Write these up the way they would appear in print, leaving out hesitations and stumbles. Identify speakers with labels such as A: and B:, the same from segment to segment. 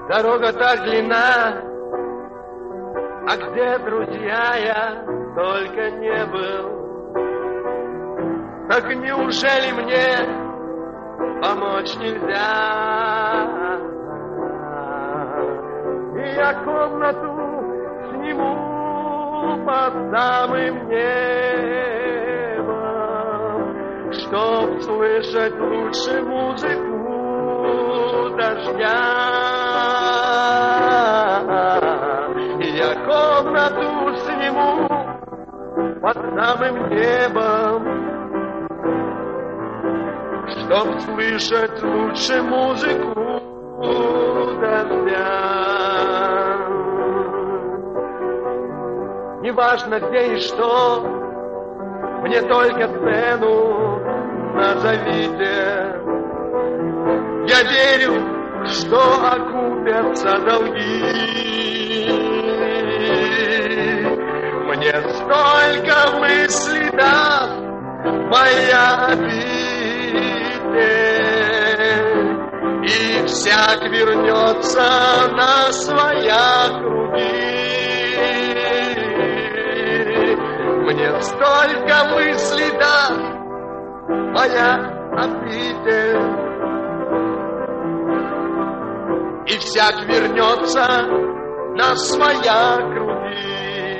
A: Дорога так длинна, а где друзья я только не был. Так неужели мне помочь нельзя? И я комнату сниму под самым небом, чтоб слышать лучше музыку дождя. Я комнату сниму под самым небом, чтоб слышать лучше музыку дождя. Неважно где и что, мне только цену назовите. Я верю, что окупятся долги. Мне столько мыслей даст моя обитель, и всяк вернется на своя круги. Мне столько мыслей даст моя обитель, и всяк вернется на своя круги.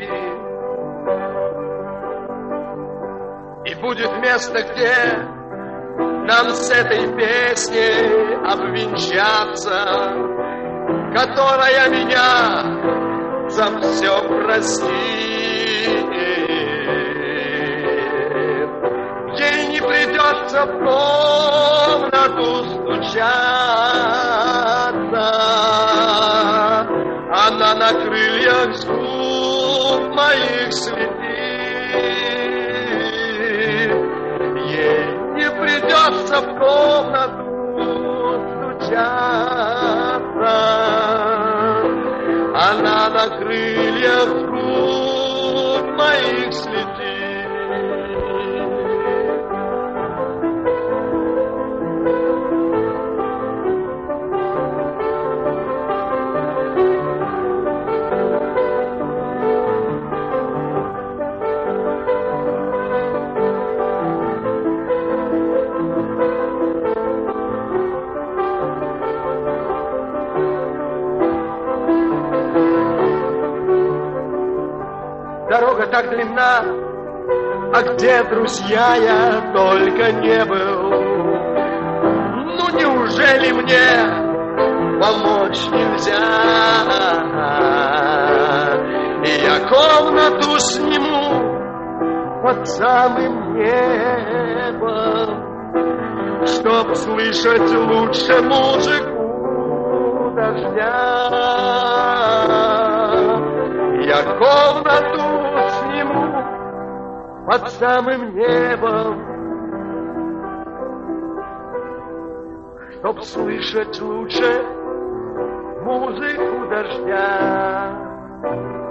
A: И будет место, где нам с этой песней обвенчаться, которая меня за все простит. Ей не придется в комнату стучаться, она на крыльях с губ моих слетит. Ей не придется в комнату стучаться, она на крыльях с губ моих слетит. Дорога так длинна, а где друзья я только не был. Ну неужели мне помочь нельзя? И я комнату сниму под самым небом, чтоб слышать лучше музыку дождя. Я комнату сниму под самым небом, чтоб слышать лучше музыку дождя.